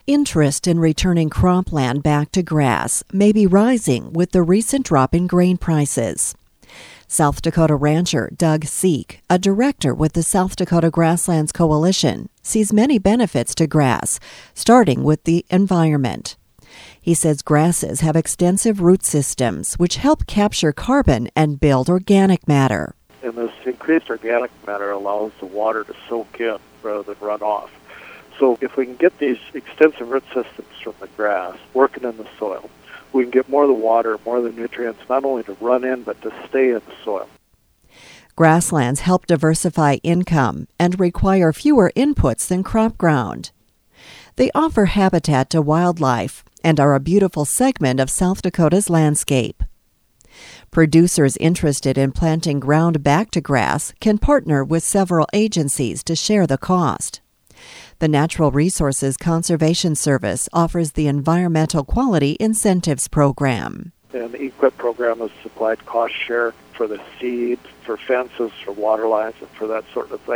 Interest in returning cropland back to grass may be rising with the recent drop in grain prices. South Dakota rancher Doug Seek, a director with the South Dakota Grasslands Coalition, sees many benefits to grass, starting with the environment. He says grasses have extensive root systems which help capture carbon and build organic matter. And this increased organic matter allows the water to soak in rather than run off. So if we can get these extensive root systems from the grass working in the soil, we can get more of the water, more of the nutrients, not only to run in, but to stay in the soil. Grasslands help diversify income and require fewer inputs than crop ground. They offer habitat to wildlife and are a beautiful segment of South Dakota's landscape. Producers interested in planting ground back to grass can partner with several agencies to share the cost. The Natural Resources Conservation Service offers the Environmental Quality Incentives Program. And the EQIP program has supplied cost share for the seed, for fences, for water lines, and for that sort of thing.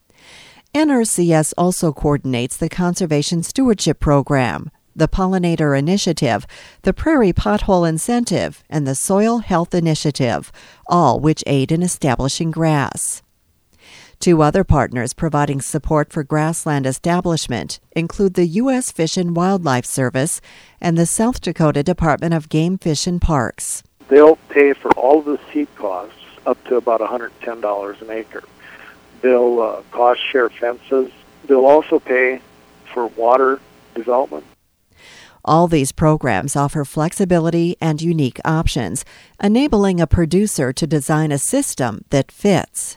NRCS also coordinates the Conservation Stewardship Program, the Pollinator Initiative, the Prairie Pothole Incentive, and the Soil Health Initiative, all which aid in establishing grass. Two other partners providing support for grassland establishment include the U.S. Fish and Wildlife Service and the South Dakota Department of Game, Fish, and Parks. They'll pay for all of the seed costs up to about $110 an acre. They'll cost share fences. They'll also pay for water development. All these programs offer flexibility and unique options, enabling a producer to design a system that fits.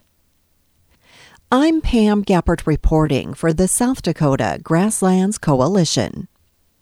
I'm Pam Gappert reporting for the South Dakota Grasslands Coalition.